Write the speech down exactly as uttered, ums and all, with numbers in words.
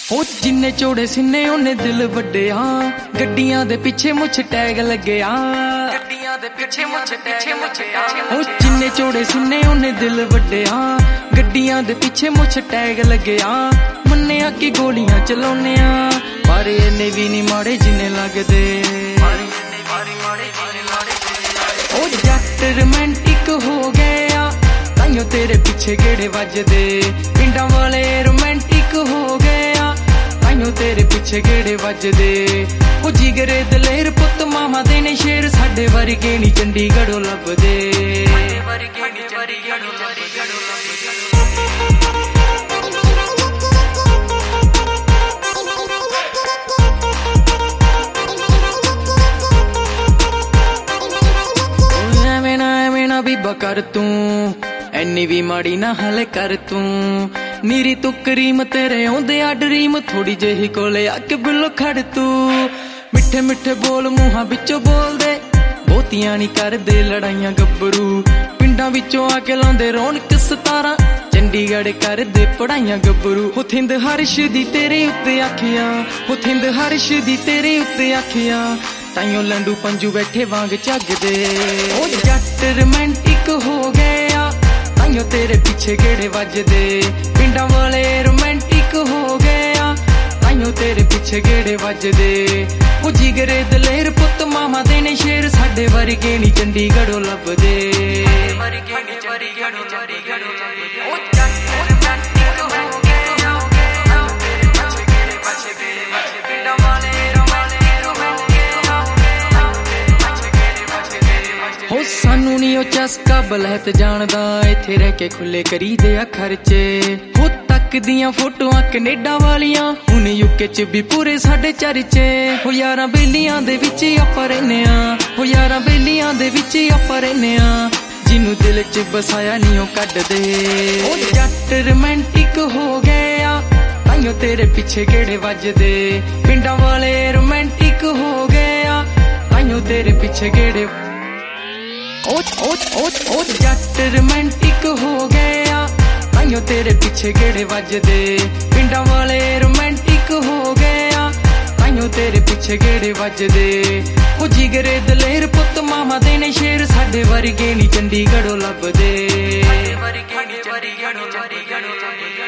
ਉਹ ਜਿੰਨੇ ਚੋੜੇ ਸਿੰਨੇ ਉਹਨੇ ਦਿਲ ਵੱਡਿਆ, ਗੱਡੀਆਂ ਦੇ ਪਿੱਛੇ ਮੁੱਛ ਟੈਗ ਲੱਗਿਆ, ਗੱਡੀਆਂ ਦੇ ਪਿੱਛੇ ਮੁੱਛ ਪਿੱਛੇ ਮੁੱਛ ਉਹ ਜਿੰਨੇ ਚੋੜੇ ਸਿੰਨੇ ਉਹਨੇ ਦਿਲ ਵੱਡਿਆ, ਗੱਡੀਆਂ ਦੇ ਪਿੱਛੇ ਮੁੱਛ ਟੈਗ ਲੱਗਿਆ। ਮੰਨਿਆ ਕਿ ਗੋਲੀਆਂ ਚਲਾਉਨੇ ਆ, ਪਰ ਇਹਨੇ ਵੀ ਨਹੀਂ ਮਾੜੇ ਜਿੰਨੇ ਲੱਗਦੇ। ਉਹ ਜੱਟ ਰੋਮਾਂਟਿਕ ਹੋ ਗਿਆ, ਤਾਈਓ ਤੇਰੇ ਪਿੱਛੇ ਗੇੜੇ ਵੱਜਦੇ। ਪਿੰਡਾਂ ਵਾਲੇ ਰੋਮਾਂਟਿਕ ਹੋ ਗਿਆ, ਤਾਈਓ ਤੇਰੇ ਪਿੱਛੇ ਗੇੜੇ ਵੱਜਦੇ। ਉਹ ਜਿਗਰੇ ਦਲੇਰ ਪੁੱਤ ਮਾਮਾ ਦੇ ਨੇ ਸ਼ੇਰ, ਸਾਡੇ ਵਰਗੇ ਨੀ ਚੰਡੀਗੜ੍ਹੋਂ ਲੱਭਦੇ। ਐਵੇਂ ਨਾ ਐਵੇਂ ਨਾ ਬੀਬਾ ਕਰ ਤੂੰ, ਐਨੀ ਵੀ ਮਾੜੀ ਨਾ ਹਲੇ ਕਰ ਤੂੰ। ਨੀਰੀ ਤੂੰ ਕਰੀਮ ਤੇਰੇ ਆਉਂਦੇ ਆ ਡਰੀਮ, ਥੋੜੀ ਜਿਹੀ ਕੋਲੇ ਆ ਕੇ ਬਿੱਲੋ ਖੜ ਤੂੰ। ਮਿੱਠੇ ਮਿੱਠੇ ਬੋਲ ਮੂੰਹਾਂ ਵਿੱਚੋਂ ਬੋਲਦੇ, ਬਹੁਤੀਆਂ ਨੀ ਕਰਦੇ ਲੜਾਈਆਂ ਗੱਭਰੂ। ਪਿੰਡਾਂ ਵਿੱਚੋਂ ਆ ਕੇ ਲਾਉਂਦੇ ਰੌਣਕ ਸਤਾਰਾਂ, ਚੰਡੀਗੜ੍ਹ ਕਰਦੇ ਪੜਾਈਆਂ ਗੱਭਰੂ। ਹੋ ਥਿੰਦ ਹਰਸ਼ ਦੀ ਤੇਰੇ ਉੱਤੇ ਆਖਿਆ, ਹੋ ਥਿੰਦ ਹਰਸ਼ ਦੀ ਤੇਰੇ ਉੱਤੇ ਆਖਿਆ, ਤਾਈਓ ਲੰਡੂ ਪੰਜੂ ਬੈਠੇ ਵਾਂਗ ਝੱਗਦੇ। ਉਹ ਜੱਟ ਰੋਮਾਂਟਿਕ ਹੋ ਗਿਆ, ਤਾਈਓ ਤੇਰੇ ਪਿੱਛੇ ਗੇੜੇ ਵੱਜਦੇ। ਪਿੰਡਾਂ ਵਾਲੇ ਰੋਮਾਂਟਿਕ ਹੋ ਗਿਆ, ਤਾਈਓ ਤੇਰੇ ਪਿੱਛੇ ਗੇੜੇ ਵੱਜਦੇ। ਉਹ ਜਿਗਰੇ ਦਲੇਰ ਪੁੱਤ ਮਾਮਾ ਦੇ ਨੇ ਸ਼ੇਰ, ਸਾਡੇ ਵਰਗੇ ਨੀ ਚੰਡੀਗੜ੍ਹੋਂ ਲੱਭਦੇ। ਹੋ ਸਾਨੂੰ ਨੀ ਉਹ ਚਸਕਾ ਬਲਹਿਤ ਜਾਣਦਾ, ਇੱਥੇ ਰਹਿ ਕੇ ਖੁੱਲੇ ਕਰੀਦੇ ਆ ਖਰਚੇ। ਹੋ ਤੱਕ ਦੀਆਂ ਫੋਟੋਆਂ ਕੈਨੇਡਾ ਵਾਲੀਆਂ, ਹੁਣ ਯੂਕੇ ਚ ਵੀ ਪੂਰੇ ਸਾਡੇ ਚਰਚੇ। ਹੋ ਯਾਰਾਂ ਬੇਲੀਆਂ ਦੇ ਵਿੱਚ ਆਪਾਂ ਰਹਿੰਦੇ ਆ, ਹੋ ਯਾਰਾਂ ਬੇਲੀਆਂ ਦੇ ਵਿੱਚ ਆਪਾਂ ਰਹਿੰਦੇ ਆ, ਜਿਹਨੂੰ ਦਿਲ ਚ ਬਸਾਇਆ ਨੀ ਉਹ ਕੱਢਦੇ। ਉਹ ਜੱਟ ਰੋਮਾਂਟਿਕ ਹੋ ਗਿਆ, ਤਾਈਓ ਤੇਰੇ ਪਿੱਛੇ ਗੇੜੇ ਵੱਜਦੇ। ਪਿੰਡਾਂ ਵਾਲੇ ਰੋਮਾਂਟਿਕ ਹੋ ਗਿਆ, ਤਾਈਓ ਤੇਰੇ ਪਿੱਛੇ ਗੇੜੇ। ਉਹ ਉਹ ਉਹ ਜੱਟ ਰੋਮਾਂਟਿਕ ਹੋ ਗਿਆ, ਤਾਈਓ ਤੇਰੇ ਪਿੱਛੇ ਗੇੜੇ ਵੱਜਦੇ। ਪਿੰਡਾਂ ਵਾਲੇ ਰੋਮਾਂਟਿਕ ਹੋ ਗਿਆ, ਤਾਈਓ ਤੇਰੇ ਪਿੱਛੇ ਗੇੜੇ ਵੱਜਦੇ। ਉਹ ਜਿਗਰੇ ਦਲੇਰ ਪੁੱਤ ਮਾਮਾ ਦੇ ਨੇ ਸ਼ੇਰ, ਸਾਡੇ ਵਰਗੇ ਨੀ ਚੰਡੀਗੜ੍ਹੋਂ ਲੱਭਦੇ।